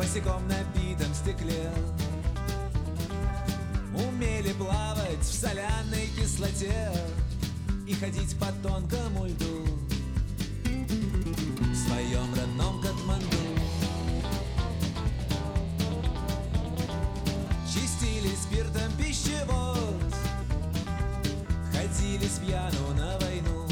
босиком на битом стекле. Умели плавать в соляной кислоте и ходить по тонкому льду в своем родном Катманду. Чистили спиртом пищевод, ходили с пьяну на войну,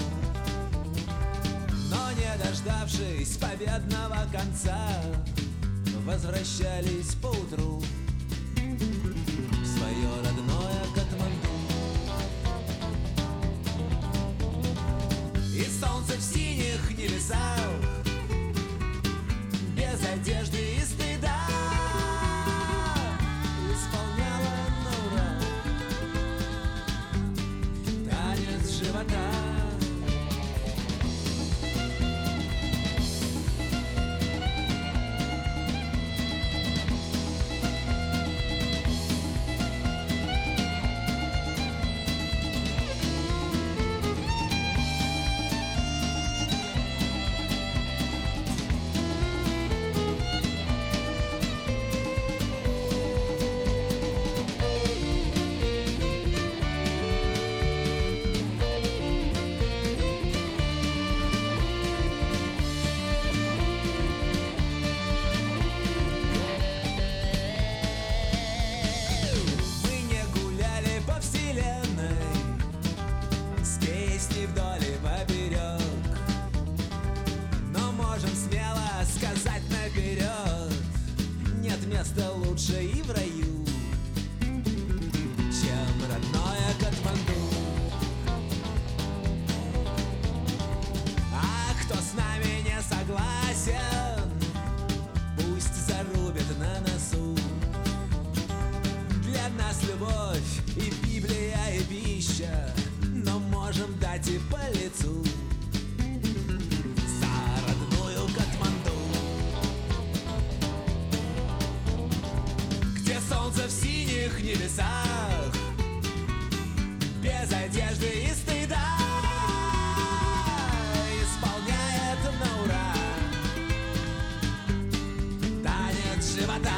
но не дождавшись победного конца, возвращались поутру в свое родное Катманду. И солнце в синих небесах, без одежды и стыда, исполняло на ура танец живота. Вдоль и поперек, но можем смело сказать наперед: нет места лучше и в раю, чем родное Катманду. А кто с нами не согласен, пусть зарубит на носу. Для нас любовь и Библия, и пища, но можем дать и по лицу за родную Катманду, где солнце в синих небесах, без одежды и стыда, исполняет на ура танец живота.